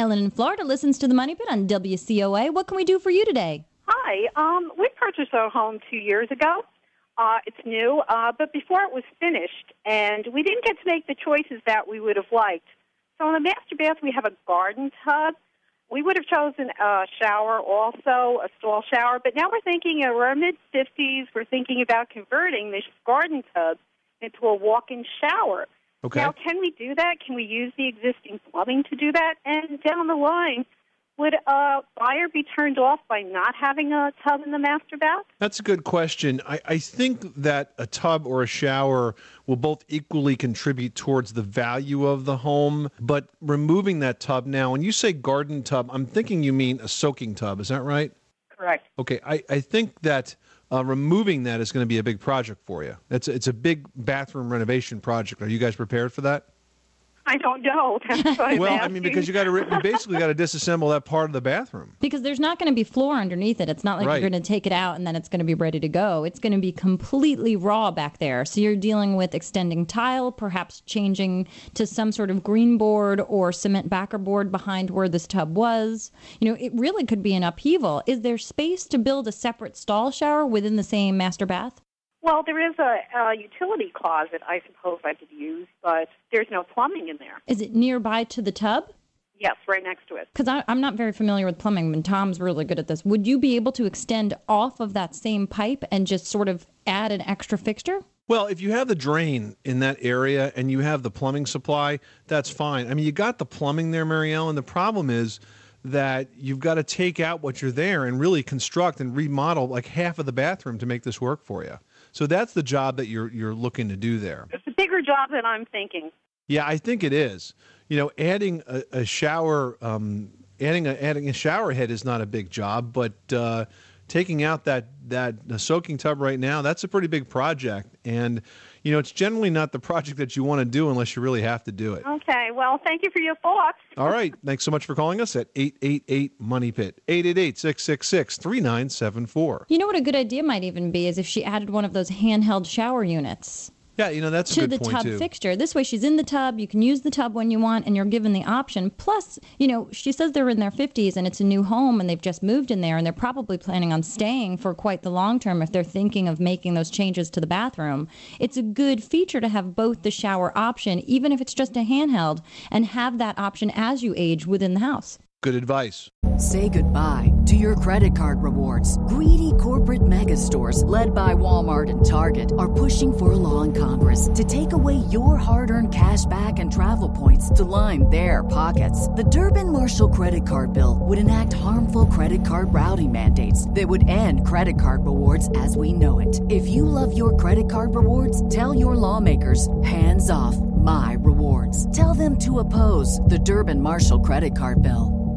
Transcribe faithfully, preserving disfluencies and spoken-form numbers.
Ellen in Florida listens to the Money Pit on W C O A. What can we do for you today? Hi. Um, we purchased our home two years ago. Uh, it's new, uh, but before it was finished, and we didn't get to make the choices that we would have liked. So in the master bath, we have a garden tub. We would have chosen a shower also, a stall shower, but now we're thinking, uh, we're mid-fifties, we're thinking about converting this garden tub into a walk-in shower. Okay. Now, can we do that? Can we use the existing plumbing to do that? And down the line, would a buyer be turned off by not having a tub in the master bath? That's a good question. I, I think that a tub or a shower will both equally contribute towards the value of the home, but removing that tub now, when you say garden tub, I'm thinking you mean a soaking tub. Is that right? Correct. Okay. I, I think that uh, removing that is going to be a big project for you. It's, it's a big bathroom renovation project. Are you guys prepared for that? I don't know. That's what I'm well, asking. I mean, because you got to you basically got to disassemble that part of the bathroom. Because there's not going to be floor underneath it. It's not like Right. you're going to take it out and then it's going to be ready to go. It's going to be completely raw back there. So you're dealing with extending tile, perhaps changing to some sort of green board or cement backer board behind where this tub was. You know, it really could be an upheaval. Is there space to build a separate stall shower within the same master bath? Well, there is a, a utility closet, I suppose I could use, but there's no plumbing in there. Is it nearby to the tub? Yes, right next to it. Because I'm not very familiar with plumbing, and Tom's really good at this. Would you be able to extend off of that same pipe and just sort of add an extra fixture? Well, if you have the drain in that area and you have the plumbing supply, that's fine. I mean, you got the plumbing there, Mary Ellen. The problem is that you've got to take out what you're there and really construct and remodel like half of the bathroom to make this work for you. So that's the job that you're you're looking to do there. It's a bigger job than I'm thinking. Yeah, I think it is. You know, adding a, a shower, um, adding a adding a shower head is not a big job, but uh, taking out that that soaking tub right now, that's a pretty big project. And you know, it's generally not the project that you want to do unless you really have to do it. Okay, well, thank you for your thoughts. All right, thanks so much for calling us at eight eight eight money pit, eight eight eight, six six six, three nine seven four. You know what a good idea might even be is if she added one of those handheld shower units. Yeah, you know, that's a to good the point, tub too. fixture. This way she's in the tub, you can use the tub when you want, and you're given the option. Plus, you know, she says they're in their fifties and it's a new home and they've just moved in there and they're probably planning on staying for quite the long term if they're thinking of making those changes to the bathroom. It's a good feature to have both the shower option, even if it's just a handheld, and have that option as you age within the house. Good advice. Say goodbye to your credit card rewards. Greedy corporate mega stores, led by Walmart and Target, are pushing for a law in Congress to take away your hard-earned cash back and travel points to line their pockets. The Durbin-Marshall credit card bill would enact harmful credit card routing mandates that would end credit card rewards as we know it. If you love your credit card rewards, tell your lawmakers, hands off my rewards. Tell them to oppose the Durbin-Marshall credit card bill.